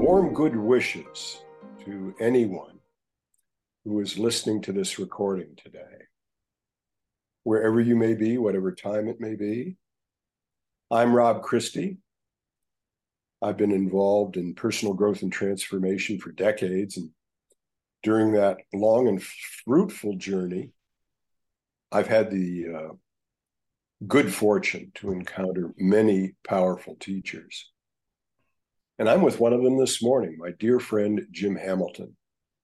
Warm good wishes to anyone who is listening to this recording today, wherever you may be, whatever time it may be. I'm Rob Christie. I've been involved in personal growth and transformation for decades, and during that long and fruitful journey, I've had the good fortune to encounter many powerful teachers. And I'm with one of them this morning, my dear friend, Jim Hamilton.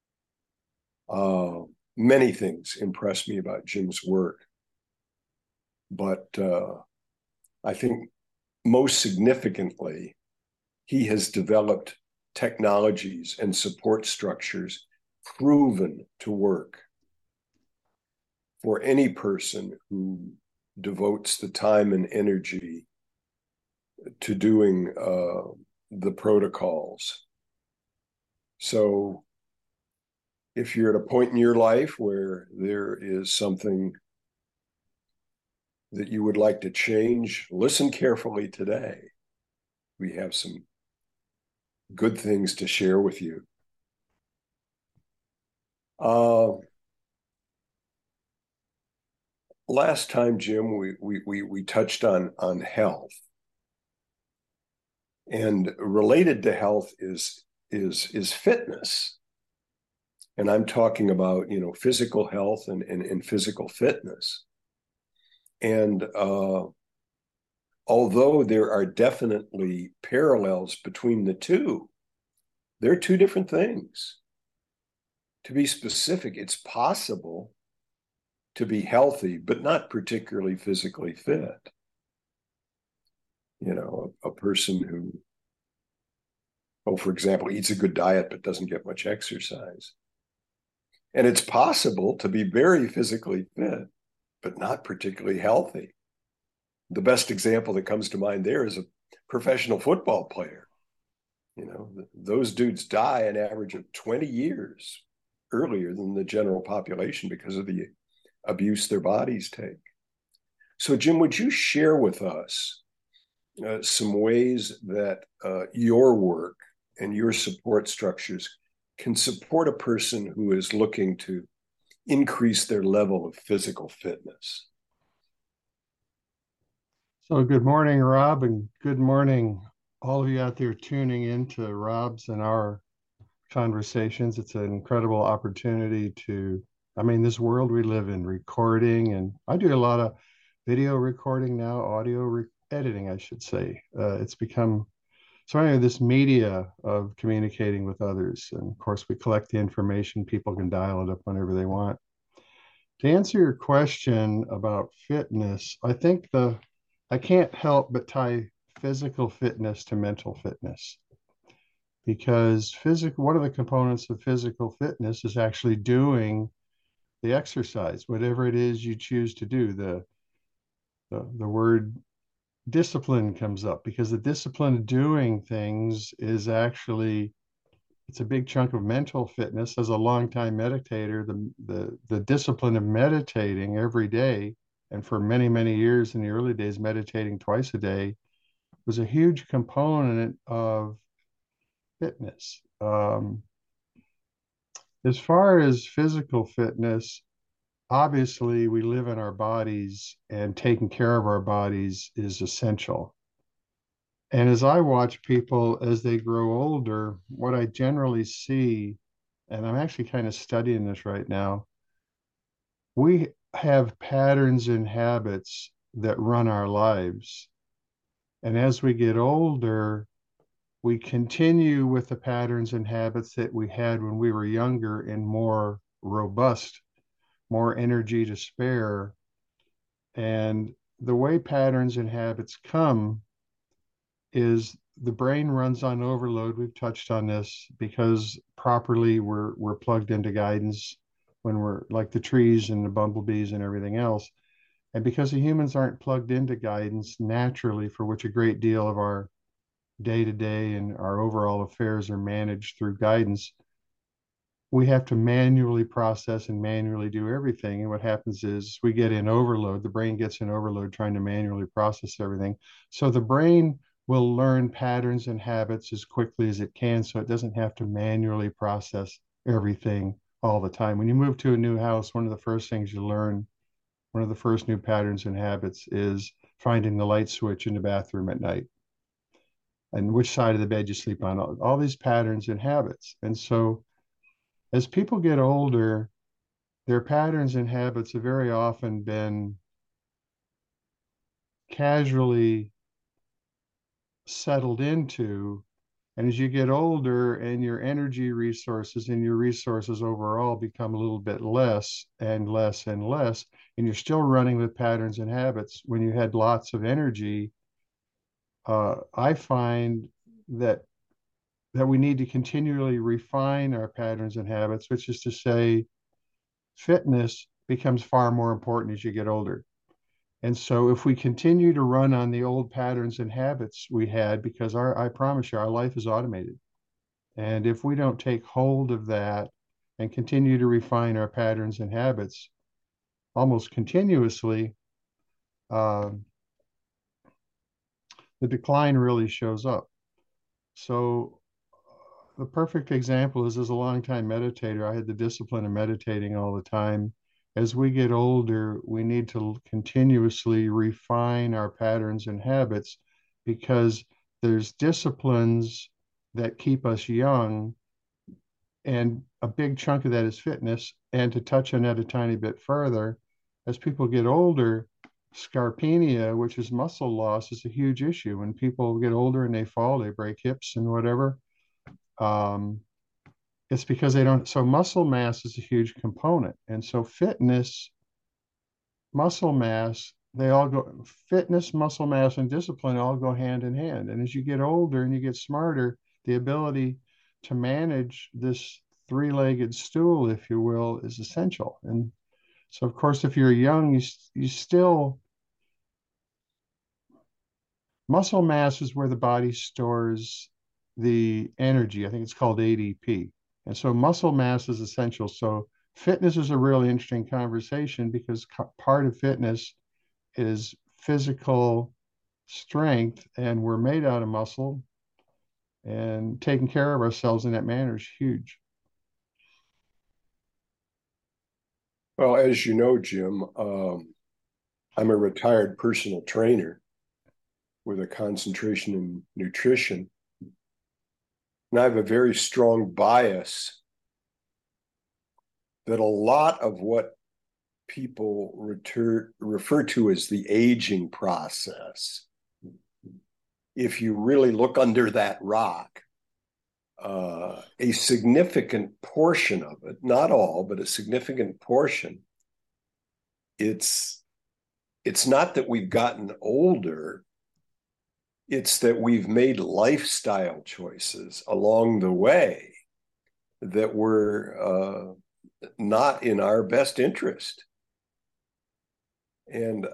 Many things impress me about Jim's work, but I think most significantly, he has developed technologies and support structures proven to work for any person who devotes the time and energy to doing the protocols. So if you're at a point in your life where there is something that you would like to change, listen carefully today. We have some good things to share with you. Last time, Jim, we touched on health, and related to health is fitness, and I'm talking about physical health and physical fitness. And although there are definitely parallels between the two, they're two different things. To be specific, it's possible to be healthy, but not particularly physically fit. A person who, for example, eats a good diet, but doesn't get much exercise. And it's possible to be very physically fit, but not particularly healthy. The best example that comes to mind there is a professional football player. Those dudes die an average of 20 years earlier than the general population because of the abuse their bodies take. So, Jim, would you share with us some ways that your work and your support structures can support a person who is looking to increase their level of physical fitness? So good morning, Rob, and good morning, all of you out there tuning in to Rob's and our conversations. It's an incredible opportunity this world we live in, recording, and I do a lot of video recording now, editing, I should say. It's become this media of communicating with others. And of course, we collect the information. People can dial it up whenever they want. To answer your question about fitness, I can't help but tie physical fitness to mental fitness, because one of the components of physical fitness is actually doing the exercise, whatever it is you choose to do. The word discipline comes up because the discipline of doing things is actually, it's a big chunk of mental fitness. As a longtime meditator, the discipline of meditating every day, and for many, many years in the early days, meditating twice a day, was a huge component of fitness. As far as physical fitness, obviously we live in our bodies, and taking care of our bodies is essential. And as I watch people as they grow older, what I generally see, and I'm actually kind of studying this right now, we have patterns and habits that run our lives. And as we get older, we continue with the patterns and habits that we had when we were younger and more robust, more energy to spare. And the way patterns and habits come is the brain runs on overload. We've touched on this because properly we're plugged into guidance when we're like the trees and the bumblebees and everything else. And because the humans aren't plugged into guidance naturally, for which a great deal of our day to day and our overall affairs are managed through guidance, we have to manually process and manually do everything. And what happens is we get in overload. The brain gets in overload trying to manually process everything. So the brain will learn patterns and habits as quickly as it can so it doesn't have to manually process everything all the time. When you move to a new house, one of the first things you learn, one of the first new patterns and habits is finding the light switch in the bathroom at night and which side of the bed you sleep on, all these patterns and habits. And so as people get older, their patterns and habits have very often been casually settled into. And as you get older and your energy resources and your resources overall become a little bit less and less and less, and you're still running with patterns and habits when you had lots of energy, I find that we need to continually refine our patterns and habits, which is to say, fitness becomes far more important as you get older. And so if we continue to run on the old patterns and habits we had, because I promise you, our life is automated. And if we don't take hold of that and continue to refine our patterns and habits almost continuously, uh, the decline really shows up. So the perfect example is as a longtime meditator, I had the discipline of meditating all the time. As we get older, we need to continuously refine our patterns and habits because there's disciplines that keep us young, and a big chunk of that is fitness. And to touch on that a tiny bit further, as people get older, scarpenia, which is muscle loss, is a huge issue. When people get older and they fall, they break hips and whatever. Um, it's because they don't. So muscle mass is a huge component, and so fitness, muscle mass, they all go. Fitness, muscle mass, and discipline all go hand in hand. And as you get older and you get smarter, the ability to manage this three-legged stool, if you will, is essential. And so, of course, if you're young, you still muscle mass is where the body stores the energy. I think it's called ADP. And so muscle mass is essential. So fitness is a really interesting conversation because part of fitness is physical strength, and we're made out of muscle, and taking care of ourselves in that manner is huge. Well, as you know, Jim, I'm a retired personal trainer with a concentration in nutrition. And I have a very strong bias that a lot of what people refer to as the aging process, if you really look under that rock, a significant portion of it, not all, but a significant portion, it's not that we've gotten older, it's that we've made lifestyle choices along the way that were not in our best interest. And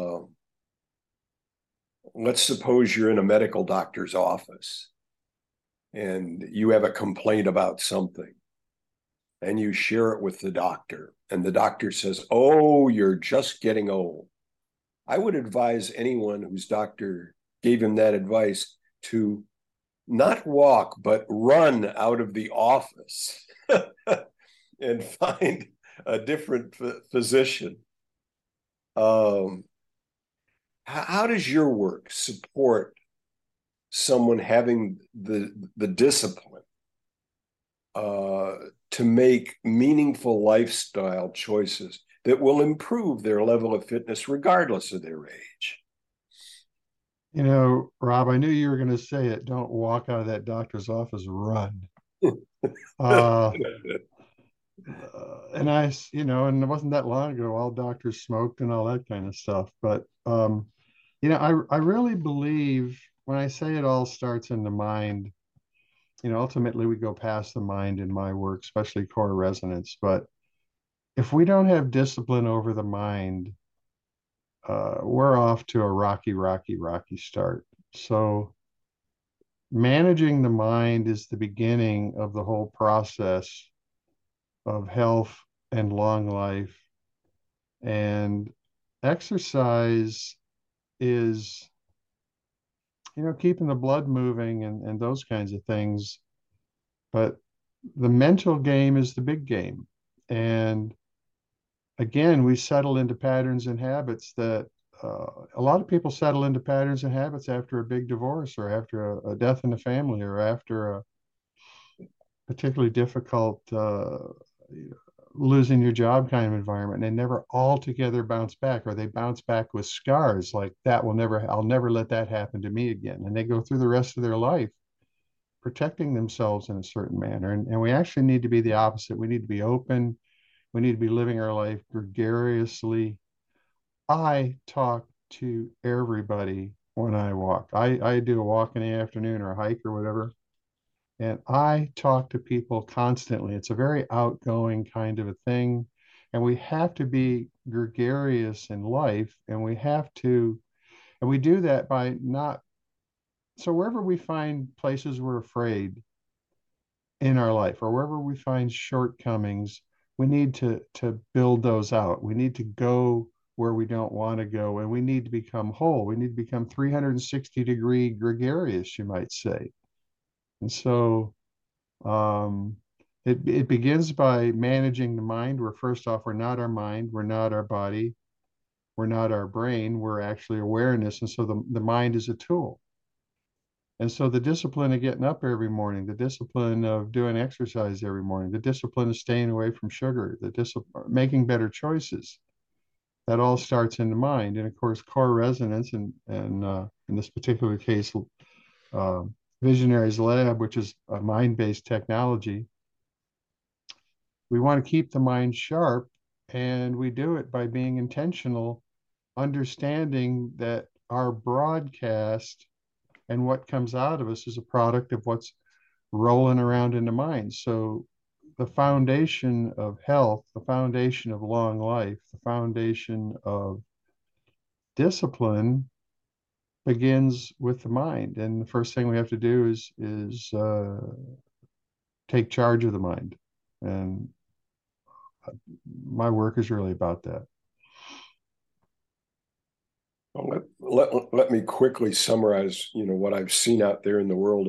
let's suppose you're in a medical doctor's office and you have a complaint about something and you share it with the doctor, and the doctor says, "Oh, you're just getting old." I would advise anyone whose doctor gave him that advice to not walk, but run out of the office and find a different physician. Um, how does your work support someone having the discipline uh, to make meaningful lifestyle choices that will improve their level of fitness regardless of their age? You know, Rob, I knew you were going to say it. Don't walk out of that doctor's office, run. Uh, and and it wasn't that long ago, all doctors smoked and all that kind of stuff. But, I really believe when I say it all starts in the mind, ultimately we go past the mind in my work, especially core resonance. But if we don't have discipline over the mind, we're off to a rocky, rocky, rocky start. So managing the mind is the beginning of the whole process of health and long life. And exercise is, keeping the blood moving and those kinds of things. But the mental game is the big game. And again, we settle into patterns and habits that a lot of people settle into patterns and habits after a big divorce or after a death in the family or after a particularly difficult losing your job kind of environment. And they never altogether bounce back, or they bounce back with scars like I'll never let that happen to me again. And they go through the rest of their life protecting themselves in a certain manner. And we actually need to be the opposite. We need to be open. We need to be living our life gregariously. I talk to everybody when I walk. I do a walk in the afternoon or a hike or whatever, and I talk to people constantly. It's a very outgoing kind of a thing. And we have to be gregarious in life, and we do that by not, so wherever we find places we're afraid in our life or wherever we find shortcomings, we need to build those out. We need to go where we don't want to go, and we need to become whole. We need to become 360-degree gregarious, you might say. And so um, it begins by managing the mind. Where first off, we're not our mind, we're not our body, we're not our brain, we're actually awareness. And so the mind is a tool. And so the discipline of getting up every morning, the discipline of doing exercise every morning, the discipline of staying away from sugar, the discipline making better choices, that all starts in the mind. And of course, core resonance and in this particular case, uh, Visionaries Lab, which is a mind-based technology, we want to keep the mind sharp, and we do it by being intentional, understanding that our broadcast and what comes out of us is a product of what's rolling around in the mind. So the foundation of health, the foundation of long life, the foundation of discipline begins with the mind. And the first thing we have to do is take charge of the mind. And my work is really about that. Well, let me quickly summarize, what I've seen out there in the world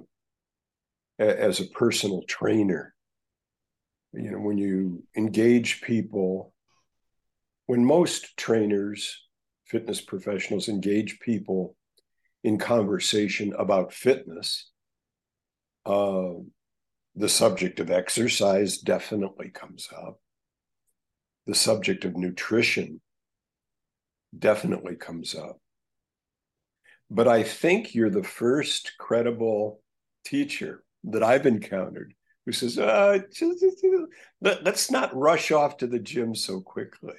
as a personal trainer. When you engage people, when most trainers, fitness professionals engage people in conversation about fitness, the subject of exercise definitely comes up. The subject of nutrition definitely comes up. But I think you're the first credible teacher that I've encountered who says, let's not rush off to the gym so quickly.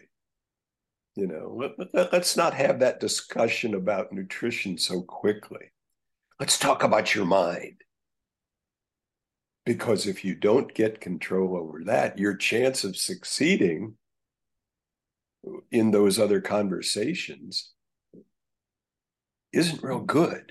Let's not have that discussion about nutrition so quickly. Let's talk about your mind. Because if you don't get control over that, your chance of succeeding in those other conversations isn't real good.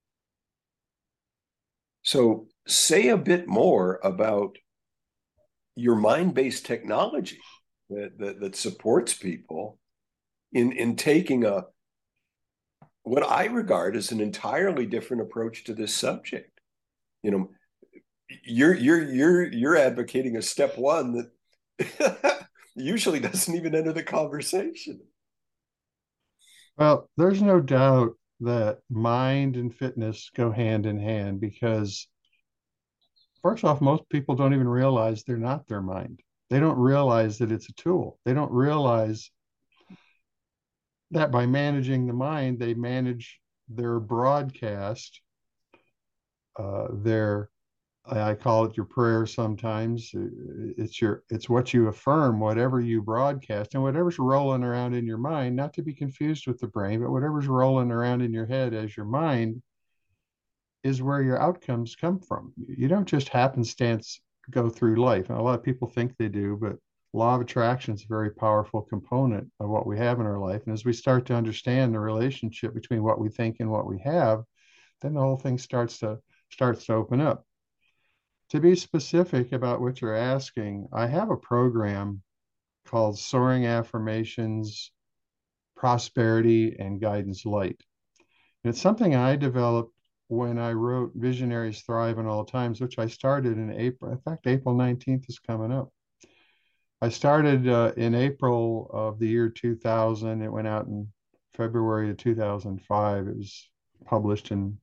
So say a bit more about your mind-based technology that supports people in taking what I regard as an entirely different approach to this subject. You're advocating a step one that usually doesn't even enter the conversation. Well, there's no doubt that mind and fitness go hand in hand because, first off, most people don't even realize they're not their mind. They don't realize that it's a tool. They don't realize that by managing the mind, they manage their broadcast, their I call it your prayer sometimes. It's what you affirm, whatever you broadcast, and whatever's rolling around in your mind, not to be confused with the brain, but whatever's rolling around in your head as your mind is where your outcomes come from. You don't just happenstance go through life. And a lot of people think they do, but law of attraction is a very powerful component of what we have in our life. And as we start to understand the relationship between what we think and what we have, then the whole thing starts to open up. To be specific about what you're asking, I have a program called Soaring Affirmations, Prosperity, and Guidance Light. And it's something I developed when I wrote Visionaries Thrive in All Times, which I started in April. In fact, April 19th is coming up. I started in April of the year 2000. It went out in February of 2005. It was published and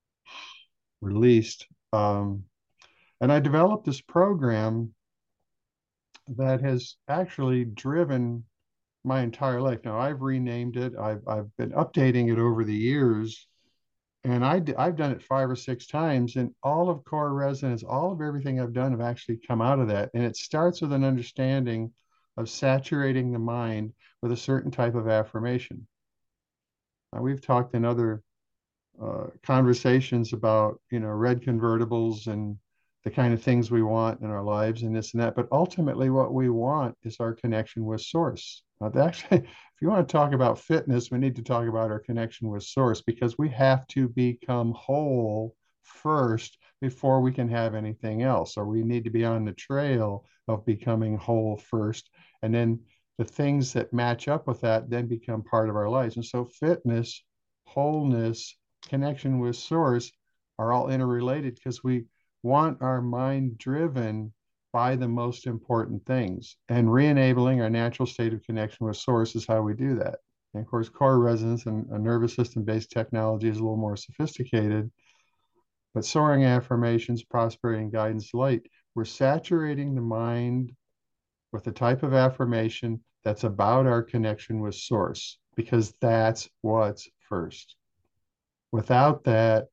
released. And I developed this program that has actually driven my entire life. Now, I've renamed it, I've been updating it over the years. And I've done it 5 or 6 times, and all of core resonance, all of everything I've done have actually come out of that. And it starts with an understanding of saturating the mind with a certain type of affirmation. Now, we've talked in other conversations about, red convertibles and the kind of things we want in our lives and this and that. But ultimately, what we want is our connection with Source. Actually, if you want to talk about fitness, we need to talk about our connection with Source, because we have to become whole first before we can have anything else. Or we need to be on the trail of becoming whole first. And then the things that match up with that then become part of our lives. And so, fitness, wholeness, connection with Source are all interrelated, because we want our mind driven by the most important things. And re-enabling our natural state of connection with Source is how we do that. And of course, core resonance and a nervous system based technology is a little more sophisticated. But soaring affirmations, prosperity, and guidance light, we're saturating the mind with a type of affirmation that's about our connection with Source, because that's what's first. Without that,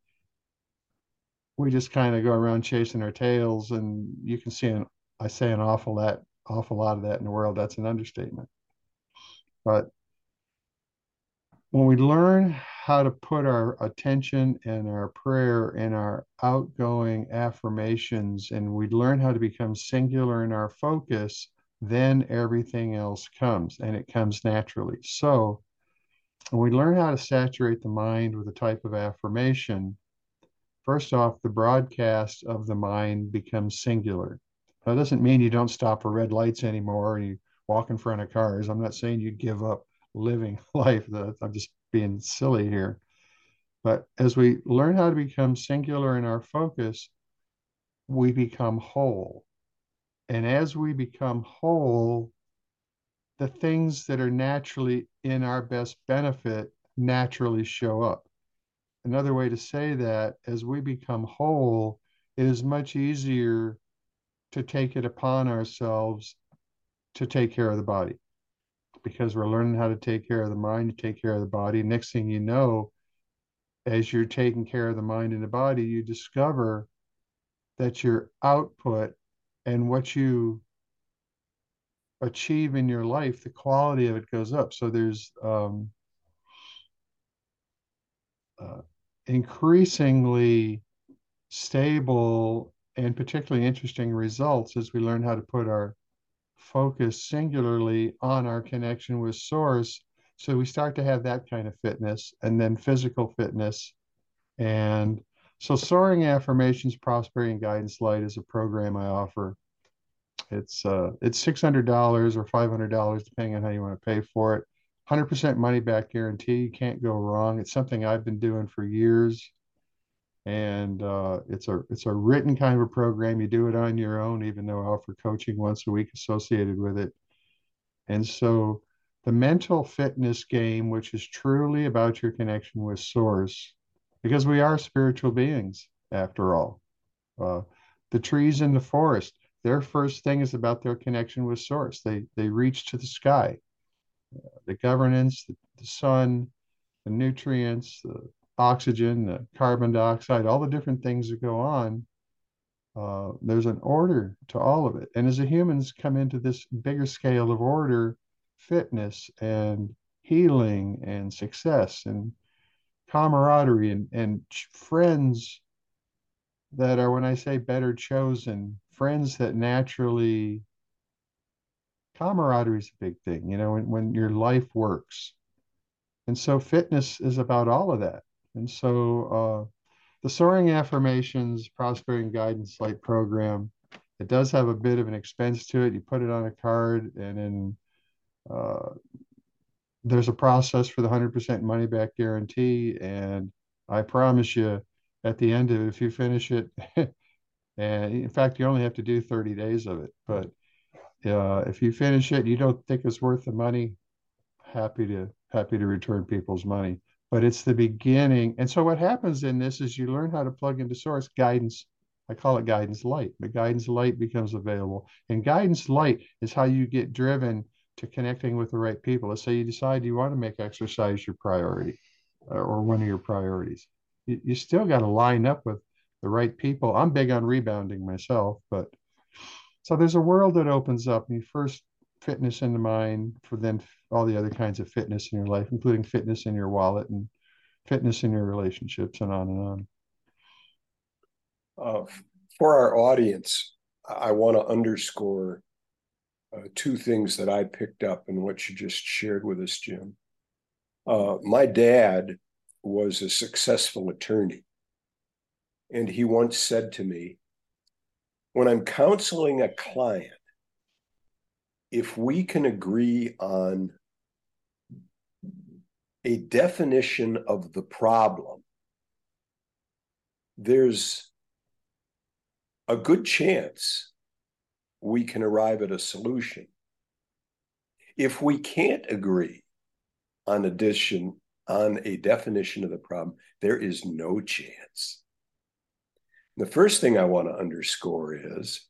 we just kind of go around chasing our tails, and you can see I say an awful lot of that in the world. That's an understatement. But when we learn how to put our attention and our prayer and our outgoing affirmations, and we learn how to become singular in our focus, then everything else comes, and it comes naturally. So when we learn how to saturate the mind with a type of affirmation, first off, the broadcast of the mind becomes singular. That doesn't mean you don't stop for red lights anymore and you walk in front of cars. I'm not saying you give up living life. I'm just being silly here. But as we learn how to become singular in our focus, we become whole. And as we become whole, the things that are naturally in our best benefit naturally show up. Another way to say that, as we become whole, it is much easier to take it upon ourselves to take care of the body, because we're learning how to take care of the mind, to take care of the body. Next thing you know, as you're taking care of the mind and the body, you discover that your output and what you achieve in your life, the quality of it goes up. So there's uh, increasingly stable and particularly interesting results as we learn how to put our focus singularly on our connection with Source. So we start to have that kind of fitness, and then physical fitness. And so Soaring Affirmations, Prosperity and Guidance Light is a program I offer. It's $600 or $500 depending on how you want to pay for it. 100% money back guarantee. You can't go wrong. It's something I've been doing for years, and it's a written kind of a program. You do it on your own, even though I offer coaching once a week associated with it. And so the mental fitness game, which is truly about your connection with Source, because we are spiritual beings after all. Uh, the trees in the forest, their first thing is about their connection with Source. They reach to the sky, the governance, the sun, the nutrients, the oxygen, the carbon dioxide, all the different things that go on. There's an order to all of it. And as the humans come into this bigger scale of order, fitness and healing and success and camaraderie and friends that are, when I say better chosen, friends that naturally, camaraderie is a big thing, when your life works. And so fitness is about all of that. And so the Soaring Affirmations Prosperity and Guidance Light program, it does have a bit of an expense to it. You put it on a card, and then uh, there's a process for the 100% money back guarantee. And I promise you, at the end of it, if you finish it, and in fact, you only have to do 30 days of it. But if you finish it, you don't think it's worth the money, happy to return people's money. But it's the beginning. And so what happens in this is you learn how to plug into source guidance. I call it guidance light. The guidance light becomes available. And guidance light is how you get driven to connecting with the right people. Let's say you decide you want to make exercise your priority or one of your priorities. You still got to line up with the right people. I'm big on rebounding myself, but so there's a world that opens up. And you first fitness in the mind for then all the other kinds of fitness in your life, including fitness in your wallet and fitness in your relationships and on and on. Uh, for our audience, I want to underscore two things that I picked up in what you just shared with us, Jim. My dad was a successful attorney, and he once said to me, when I'm counseling a client, if we can agree on a definition of the problem, there's a good chance we can arrive at a solution. If we can't agree on a definition of the problem, there is no chance. The first thing I want to underscore is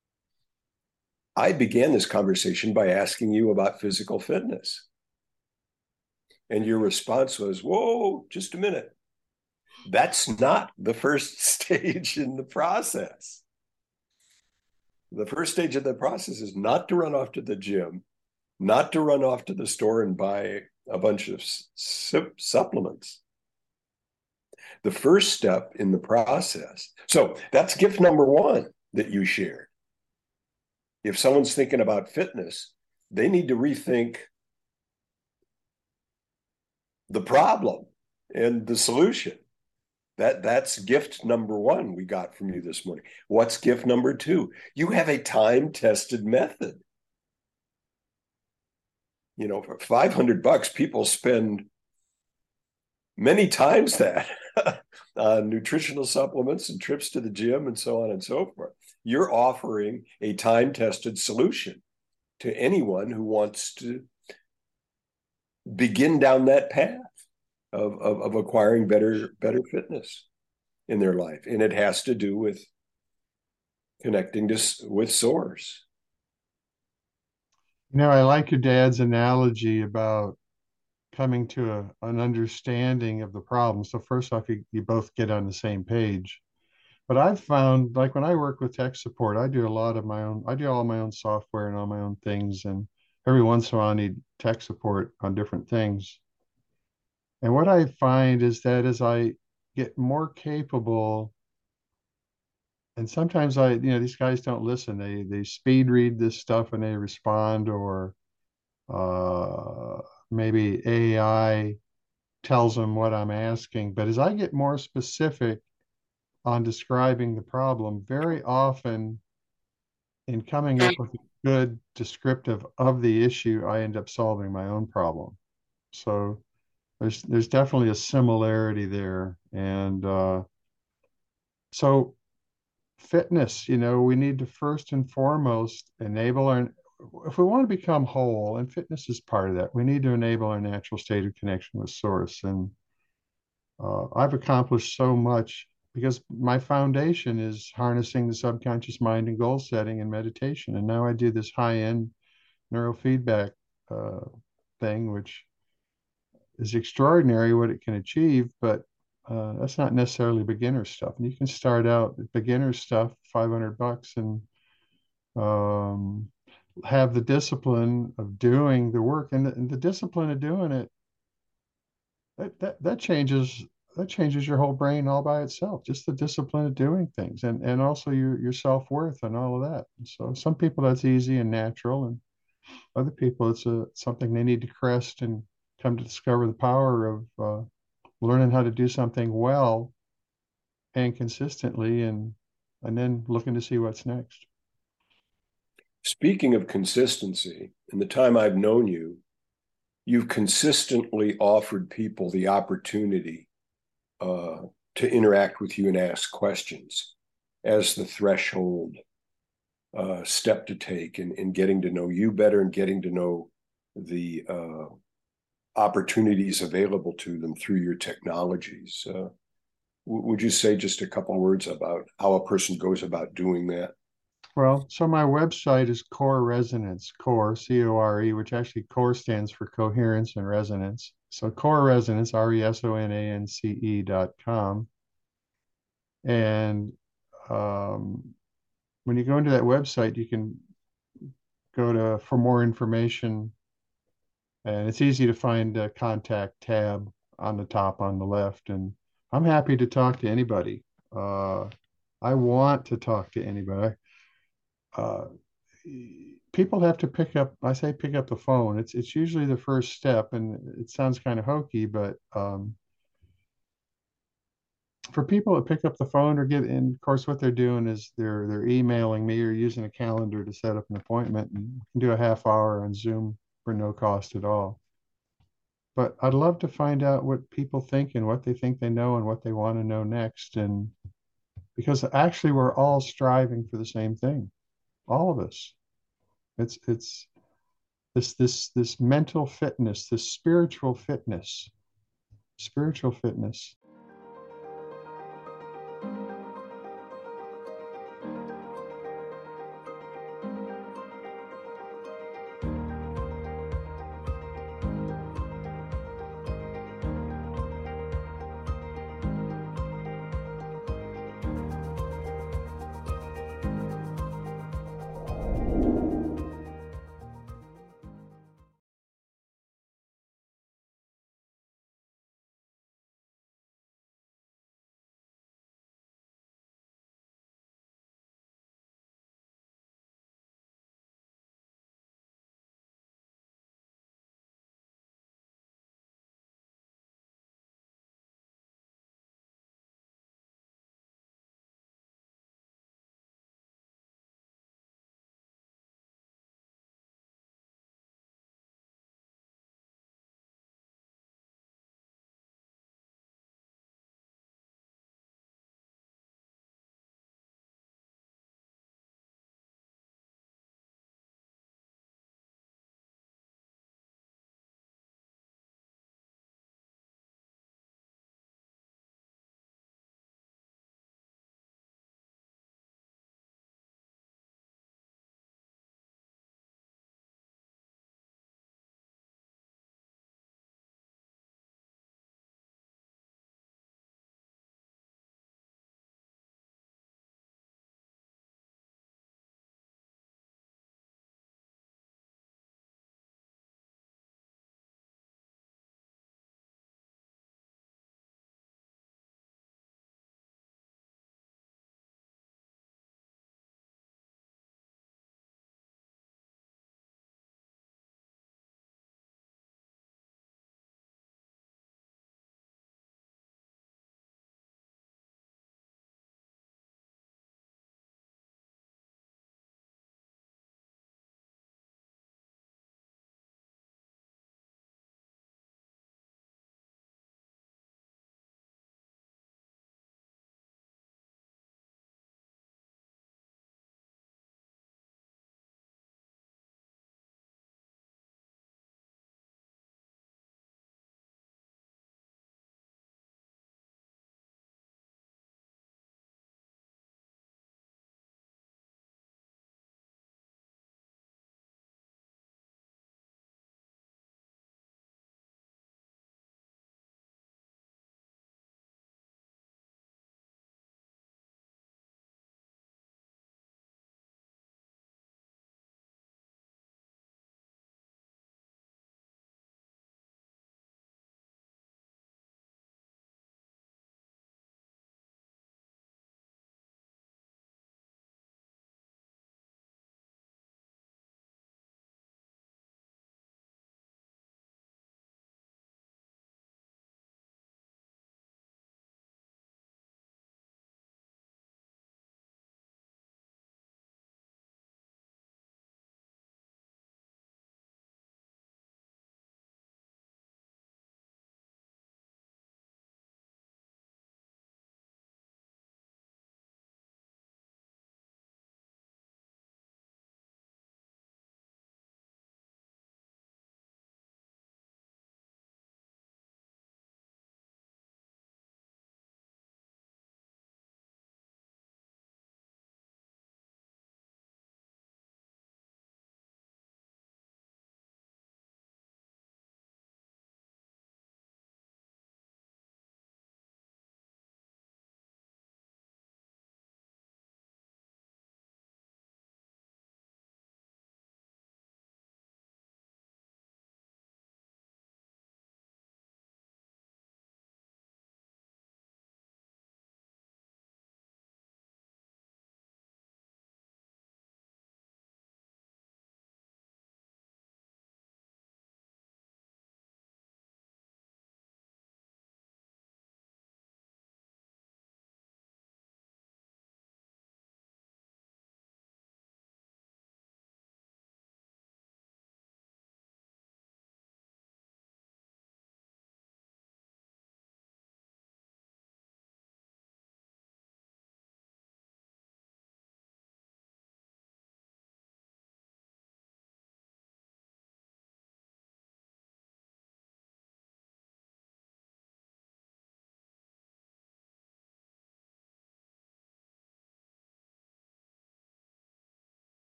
I began this conversation by asking you about physical fitness. And your response was, whoa, just a minute. That's not the first stage in the process. The first stage of the process is not to run off to the gym, not to run off to the store and buy a bunch of supplements. The first step in the process. So that's gift number one that you shared. If someone's thinking about fitness, they need to rethink the problem and the solution. That's gift number one we got from you this morning. What's gift number two? You have a time-tested method. You know, for $500, people spend many times that on nutritional supplements and trips to the gym and so on and so forth. You're offering a time-tested solution to anyone who wants to begin down that path of acquiring better fitness in their life. And it has to do with connecting with source. You know, I like your dad's analogy about coming to an understanding of the problem. So first off, you both get on the same page. But I've found, like when I work with tech support, I do all my own software and all my own things. And every once in a while, I need tech support on different things. And what I find is that as I get more capable, and sometimes these guys don't listen. They speed read this stuff and they respond, or maybe AI tells them what I'm asking. But as I get more specific on describing the problem, very often in coming up with a good descriptive of the issue, I end up solving my own problem. So there's definitely a similarity there. And so fitness, we need to first and foremost enable our, if we want to become whole, and fitness is part of that, we need to enable our natural state of connection with source. And I've accomplished so much because my foundation is harnessing the subconscious mind and goal setting and meditation. And now I do this high-end neurofeedback thing, which is extraordinary what it can achieve, but that's not necessarily beginner stuff. And you can start out with beginner stuff, $500, and have the discipline of doing the work, and the discipline of doing it. That changes your whole brain all by itself. Just the discipline of doing things, and also your self-worth and all of that. And so some people that's easy and natural, and other people it's something they need to crest and come to discover the power of learning how to do something well and consistently, and then looking to see what's next. Speaking of consistency, in the time I've known you, you've consistently offered people the opportunity uh, to interact with you and ask questions as the threshold step to take in getting to know you better and getting to know the opportunities available to them through your technologies. Would you say just a couple words about how a person goes about doing that? Well, so my website is Core Resonance, Core, C-O-R-E, which actually Core stands for coherence and resonance. So Core Resonance, RESONANCE.com. And when you go into that website, you can go to for more information, and it's easy to find a contact tab on the top on the left. And I'm happy to talk to anybody. Uh, I want to talk to anybody. Uh, People have to pick up, I say pick up the phone. It's usually the first step, and it sounds kind of hokey, but for people to pick up the phone or get in, of course, what they're doing is they're emailing me or using a calendar to set up an appointment, and we can do a half hour on Zoom for no cost at all. But I'd love to find out what people think and what they think they know and what they want to know next. And because actually we're all striving for the same thing, all of us. It's this mental fitness, this spiritual fitness.